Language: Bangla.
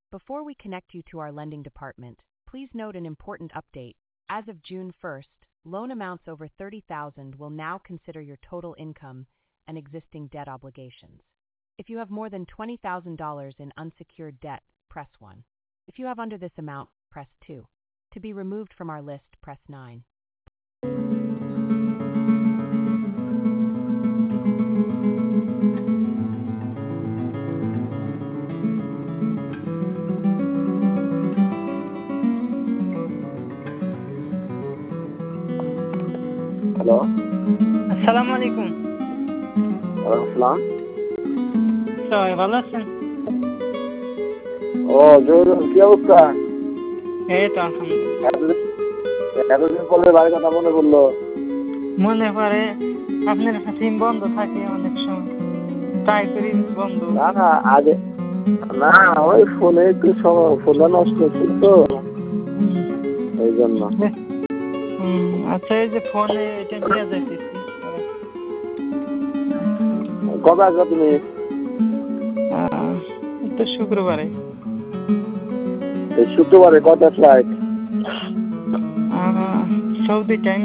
Before we connect you to our lending department, please note an important update. As of June 1st, loan amounts over $30,000 will now consider your total income and existing debt obligations. If you have more than $20,000 in unsecured debt, press 1. If you have under this amount, press 2. To be removed from our list, press 9. Hello, আসসালামু আলাইকুম। ওয়ালাইকুম আসসালাম। সবাই ভালো আছেন? ও জহুরুল, কি অবস্থা? এই তো আলহামদুলিল্লাহ। এতদিন পরে বাড়ির কথা মনে পড়লো। মনে পড়ে, আপনার সিম বন্ধ থাকে অনেক সময়, ট্রাই করি বন্ধ। না আগে না, ওই ফোনে একটু ফোনটা নষ্ট ছিল তো, এই জন্য। আচ্ছা, এই যে ফোনে এটা নিয়ে যাইতেছি। কবে আসবে তুমি? তো শুক্রবারে। শুক্রবারে কটা ফ্লাইট? Saudi time